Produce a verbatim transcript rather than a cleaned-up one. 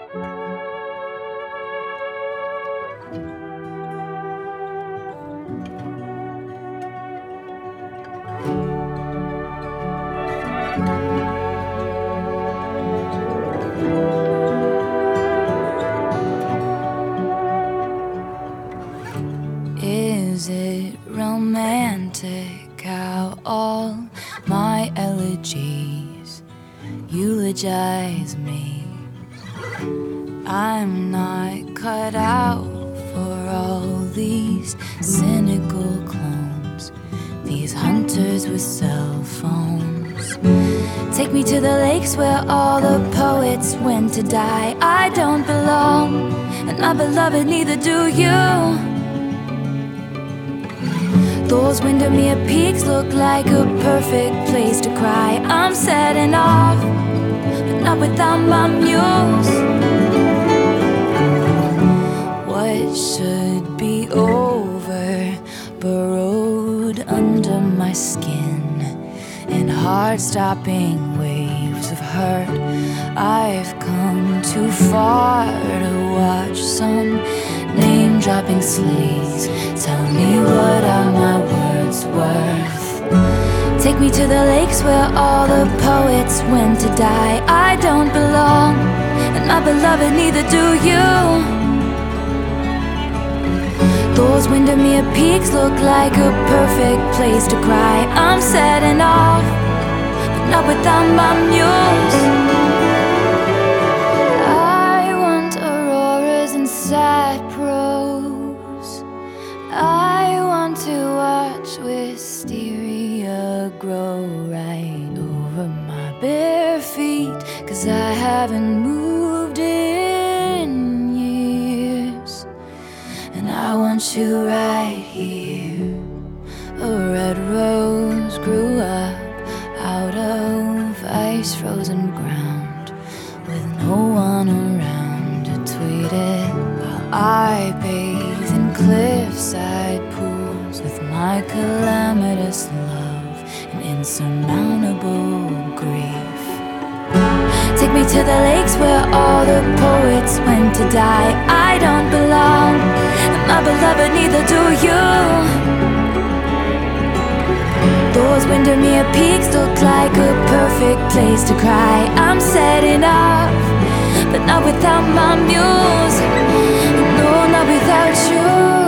Is it romantic how all my elegies eulogize me? I'm not cut out for all these cynical clones, these hunters with cell phones. Take me to the lakes where all the poets went to die. I don't belong, and my beloved, neither do you. Those Windermere peaks look like a perfect place to cry. I'm setting off, but not without my muse. What should be over burrowed under my skin in heart-stopping waves of hurt. I've come too far to watch some name-dropping slaves tell me what are my words worth. Take me to the lakes where all the poets went to die. I don't belong, and my beloved, neither do you. Those Windermere peaks look like a perfect place to cry. I'm setting off, but not without my muse. I want auroras and sad prose. I want to watch wisteria grow right over my bare feet, 'cause I haven't moved in years. And I want you right here. A red rose grew up out of ice-frozen ground, with no one around to tweet it, while I bathe in cliffside pools with my calamitous love and insurmountable grief. Take me to the lakes where all the poets went to die. I don't belong, and my beloved, neither do you. Those Windermere peaks look like a perfect place to cry. I'm setting off, but not without my muse. No, not without you.